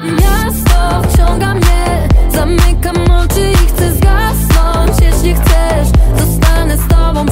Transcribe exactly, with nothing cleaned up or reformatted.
Miasto wciąga mnie, zamykam oczy i chcę zgasnąć. Jeśli chcesz, zostanę z tobą